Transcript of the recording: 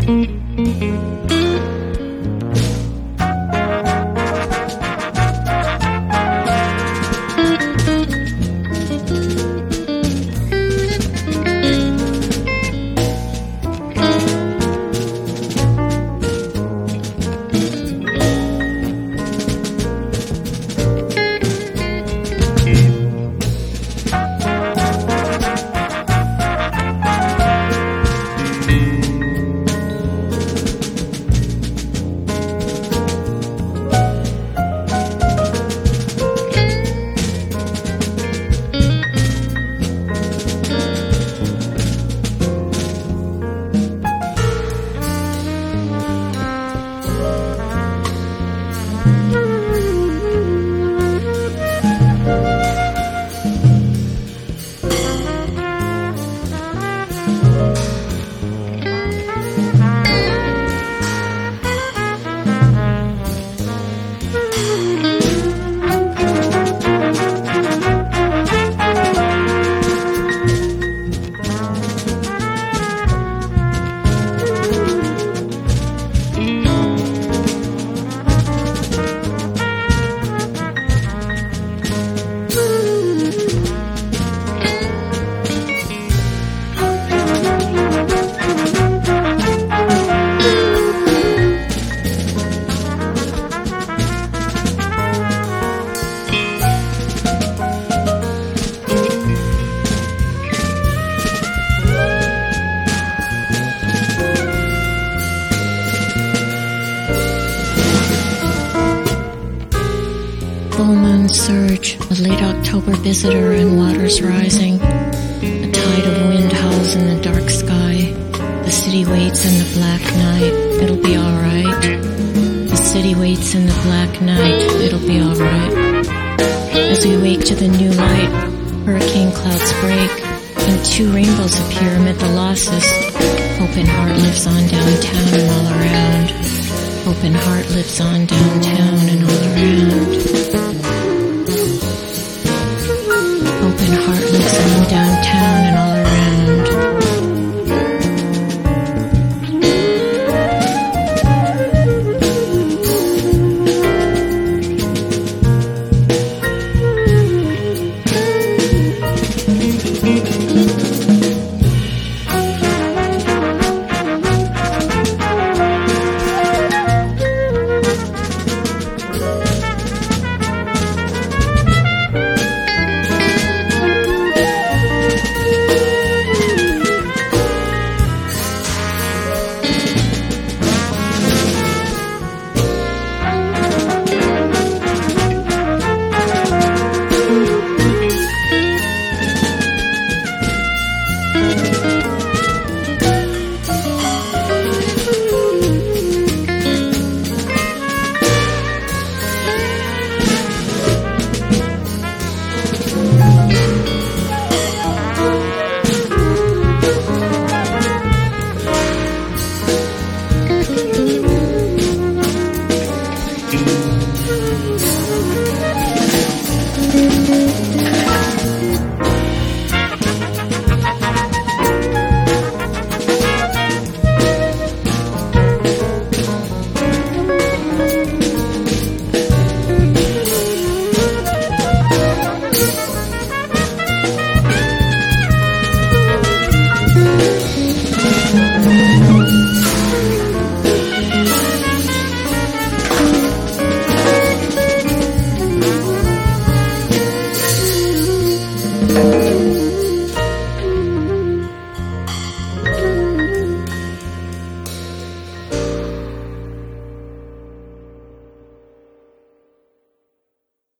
Full moon surge, a late October visitor and waters rising. A tide of wind howls in the dark sky. The city waits in the black night, it'll be alright. The city waits in the black night, it'll be alright. As we wake to the new light, hurricane clouds break, and two rainbows appear amid the losses. Hope and heart lives on downtown and all around. Hope and heart lives on downtown and all around. Hope and heart lives on downtown